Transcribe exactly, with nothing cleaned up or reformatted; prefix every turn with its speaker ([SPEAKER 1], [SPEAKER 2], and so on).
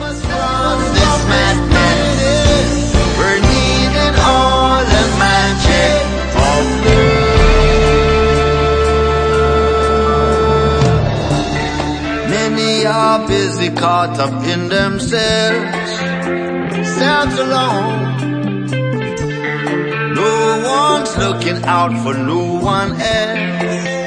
[SPEAKER 1] us from this madness. We're needing all the magic of love. Many are busy, caught up in themselves, stands alone. No one's looking out for no one else.